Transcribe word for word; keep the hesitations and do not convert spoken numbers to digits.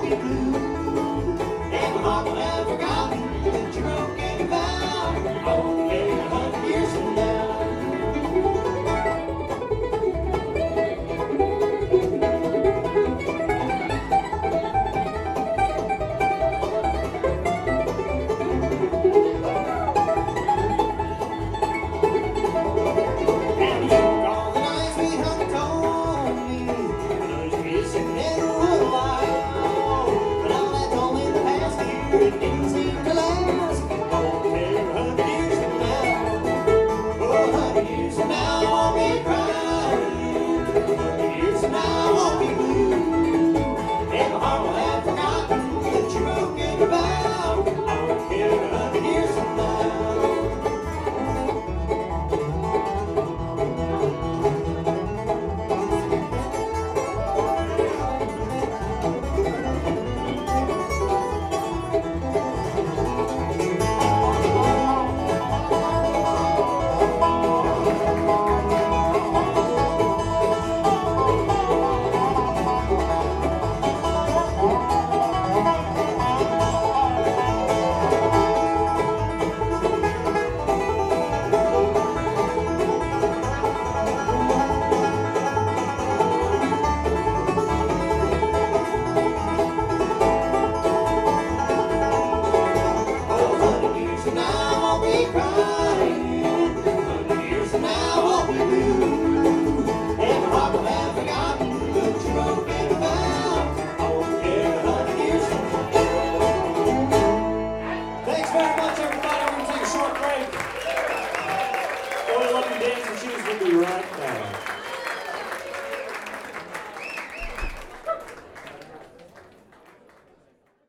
be blue. And my heart will have forgotten that you broke a vow. I won't care a hundred years from now. It didn't seem to last. I won't care a hundred years from now. Oh, a hundred years from now I won't be crying. A hundred years from now I won't be blue. And my heart will have forgotten that you broke a vow. I won't care a hundred years from now. Thanks very much, everybody. We're going to take a short break. Boy, love you, dance and shoes. We'll be right back.